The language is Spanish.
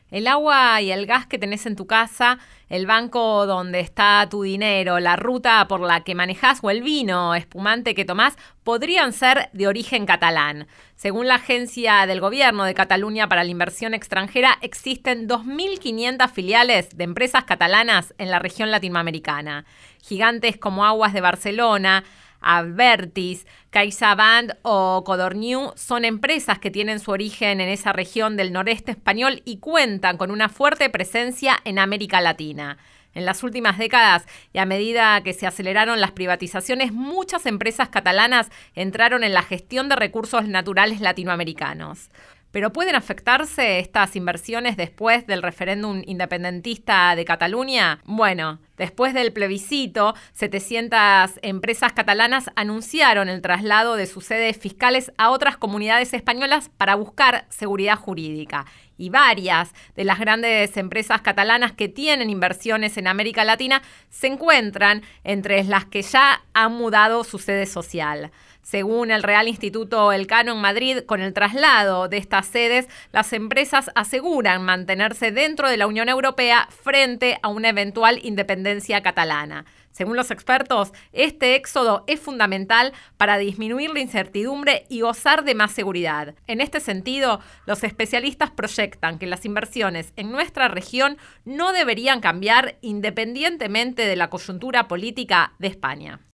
El agua y el gas que tenés en tu casa, el banco donde está tu dinero, la ruta por la que manejás o el vino espumante que tomás podrían ser de origen catalán. Según la Agencia del Gobierno de Cataluña para la Inversión Extranjera, existen 2.500 filiales de empresas catalanas en la región latinoamericana. Gigantes como Aguas de Barcelona, Abertis, CaixaBank o Codorniu son empresas que tienen su origen en esa región del noreste español y cuentan con una fuerte presencia en América Latina. En las últimas décadas y a medida que se aceleraron las privatizaciones, muchas empresas catalanas entraron en la gestión de recursos naturales latinoamericanos. ¿Pero pueden afectarse estas inversiones después del referéndum independentista de Cataluña? Bueno, después del plebiscito, 700 empresas catalanas anunciaron el traslado de sus sedes fiscales a otras comunidades españolas para buscar seguridad jurídica. Y varias de las grandes empresas catalanas que tienen inversiones en América Latina se encuentran entre las que ya han mudado su sede social. Según el Real Instituto Elcano en Madrid, con el traslado de estas sedes, las empresas aseguran mantenerse dentro de la Unión Europea frente a una eventual independencia catalana. Según los expertos, este éxodo es fundamental para disminuir la incertidumbre y gozar de más seguridad. En este sentido, los especialistas proyectan que las inversiones en nuestra región no deberían cambiar independientemente de la coyuntura política de España.